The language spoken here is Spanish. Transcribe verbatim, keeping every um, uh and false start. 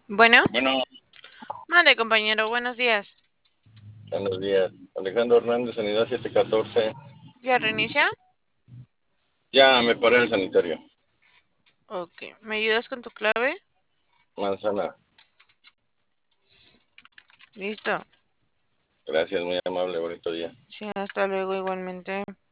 Bueno, Bueno, mande compañero, buenos días. buenos días. Alejandro Hernández, unidad siete catorce. ¿Ya reinicia? Ya me paré al sanitario. Ok, ¿me ayudas con tu clave? Manzana. Listo. Gracias, muy amable, bonito día. Sí, hasta luego igualmente.